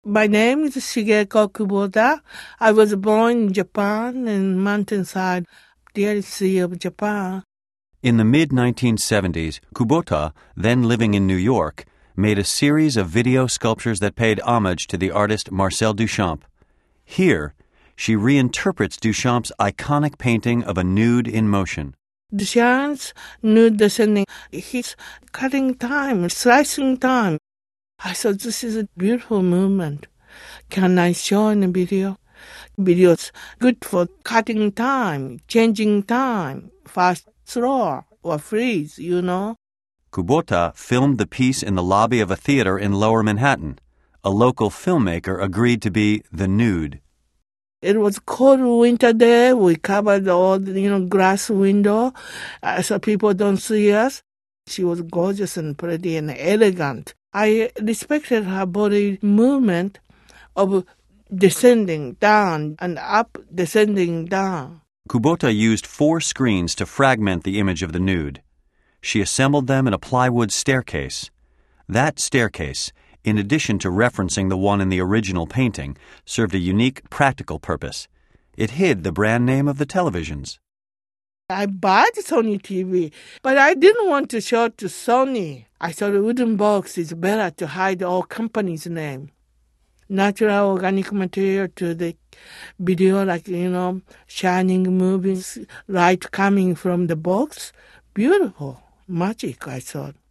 My name is Shigeko Kubota. I was born in Japan in mountainside, the sea of Japan. In the mid-1970s, Kubota, then living in New York, made a series of video sculptures that paid homage to the artist Marcel Duchamp. Here, she reinterprets Duchamp's iconic painting of a nude in motion. Duchamp's nude descending, he's cutting time, slicing time. I thought this is a beautiful movement. Can I show in a video? Video's good for cutting time, changing time, fast, slow, or freeze, Kubota filmed the piece in the lobby of a theater in Lower Manhattan. A local filmmaker agreed to be the nude. It was cold winter day. We covered all the, glass window so people don't see us. She was gorgeous and pretty and elegant. I respected her body movement of descending down and up, descending down. Kubota used 4 screens to fragment the image of the nude. She assembled them in a plywood staircase. That staircase, in addition to referencing the one in the original painting, served a unique practical purpose. It hid the brand name of the televisions. I bought Sony TV, but I didn't want to show it to Sony. I thought a wooden box is better to hide all company's name. Natural organic material to the video, like, shining, moving, light coming from the box. Beautiful. Magic, I thought.